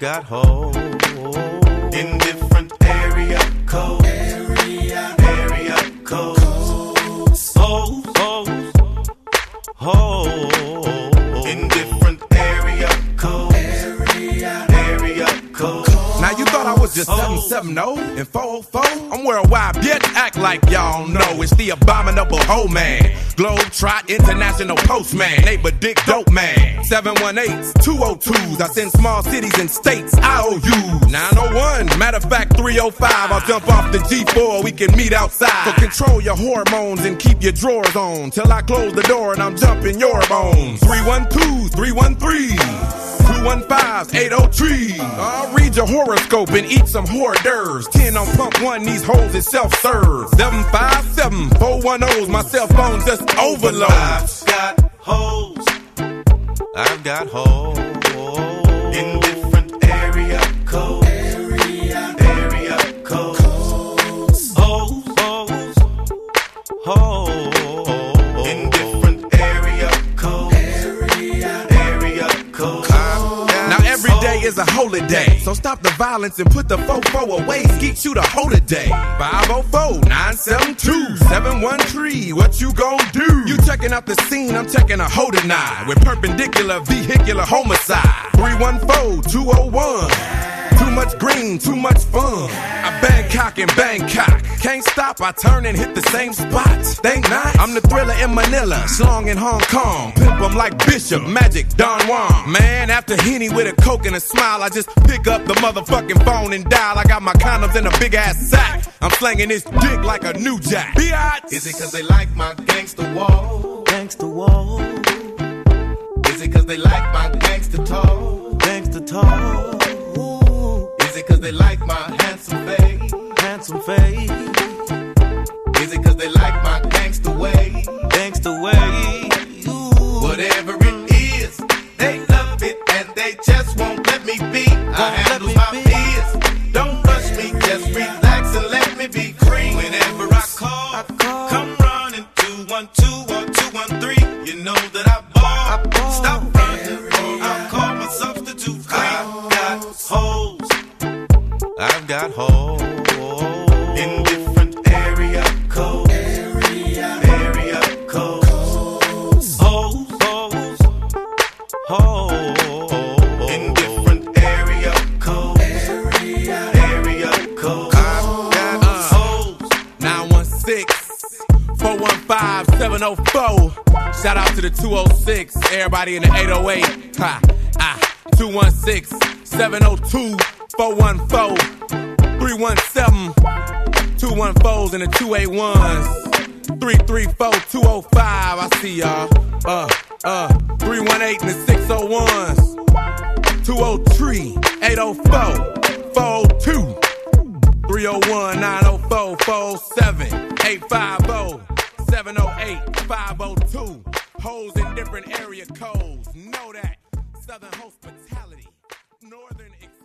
got hoes in different area codes. Area codes. Hoes in different area codes. Area codes. Now you thought I was just 770 and 404? I'm worldwide, bitch, act like y'all know. It's the abominable hoe man, Globetrot International Postman, neighbor dick dope man. 718s, 202s, I send small cities and states IOUs. 901, matter of fact 305, I'll jump off the G4, we can meet outside. So control your hormones and keep your drawers on till I close the door and I'm jumping your bones. 312s, 313s, 215s, 803. I'll read your horoscope and eat some hors d'oeuvres. 10 on pump 1, these hoes is self-serve. 757 410s, my cell phone just overload. I've got hoes in different area codes. Area codes. Hoes in different area codes. Area codes. Now every day is a holiday, so stop the violence and put the fofo away. Skeet shoot a hoe today. 504-972-713. What you gon' do? You checking out the scene, I'm checking a hoe tonight with perpendicular vehicular homicide. 314-201. Too much green, too much fun. I Bangkok in Bangkok. Can't stop, I turn and hit the same spot. Think not. I'm the thriller in Manila, slong in Hong Kong. Pimp 'em like Bishop, Magic, Don Juan. Man, after Henny with a coke and a smile, I just pick up the motherfucking phone and dial. I got my condoms in a big ass sack. I'm slanging this dick like a new jack. Biatch. Is it cause they like my gangster wall? Gangster wall. Is it cause they like my gangster talk? Gangster talk. Is it cause they like my handsome face? Handsome face. Is it cause they like my gangster way? Gangster way. Whatever it is, they love it and they just won't let me be. I handle my fears. Don't rush me, just relax and let me be free. Whenever I call, come running 212 or 213. You know that I ball. Stop running, I'll call my substitute queen. I've got hoes in different area codes. Area codes. Hoes in different area codes. Area codes. I've got hoes. 916-415-704. Shout out to the 206. Everybody in the 808. 216-702. 414, 317, 214s and the 281s, 334-205, I see y'all, 318 and the 601s, 203-804, 402, 301-904-47, 850-708-502, hoes in different area codes, know that, Southern hospitality, Northern